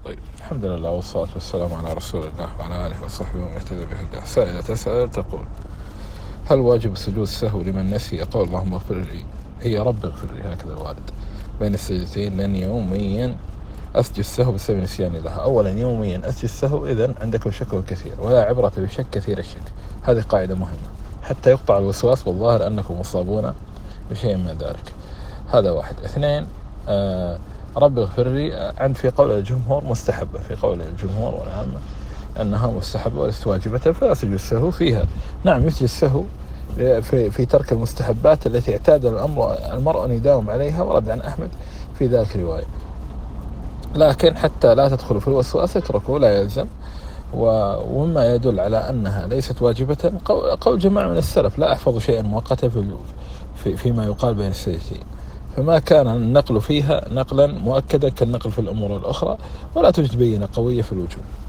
طيب، الحمد لله والصلاة والسلام على رسول الله وعلى آله وصحبه ومن اهتدى بهداه. سائلة تسأل تقول: هل واجب سجود السهو لمن نسي قول اللهم اغفر لي، هي رب اغفر لي، هكذا الوالد بين السجدتين، لأن يوميا أسجد السهو بسبب نسياني لها. أولا، يوميا أسجد السهو، إذن عندكم شك كثير، ولا عبرة بشك كثير الشك. هذه قاعدة مهمة حتى يقطع الوسواس، والظاهر أنكم مصابون بشيء من ذلك. هذا واحد. اثنين، رب اغفر لي عند في قول الجمهور مستحبة، في قول الجمهور والعامة أنها مستحبة وليست واجبة، فلا سجود السهو فيها. نعم، يسجد السهو في ترك المستحبات التي اعتاد المرء أن يداوم عليها، ورد عن أحمد في ذلك رواية. لكن حتى لا تدخل في الوسواس اتركه، لا يلزم. ومما يدل على أنها ليست واجبة قول جماعة من السلف: لا أحفظ شيئا مؤقتا فيما يقال بين السجدتين. فما كان النقل فيها نقلا مؤكدا كالنقل في الأمور الأخرى، ولا توجد بينة قوية في الوجوب.